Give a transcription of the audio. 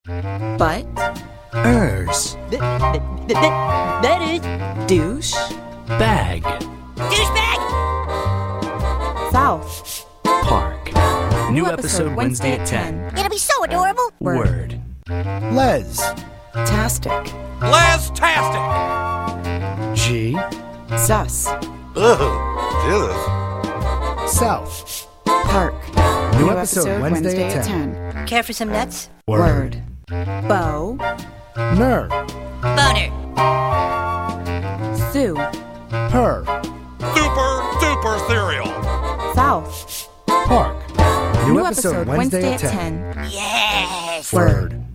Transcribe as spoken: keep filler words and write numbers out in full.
Butt. Ers. Better. Douche. Bag. Douchebag. South. Park. New episode Wednesday at ten. It'll be so adorable. Word. Les. Tastic. Les-tastic! G. Sus. Ugh, South. Park. New episode Wednesday at ten. Care for some nuts? Word. Bow. Ner. Boner. Sue. Per. super duper cereal! South. Park. New episode Wednesday at ten. Yes. Word.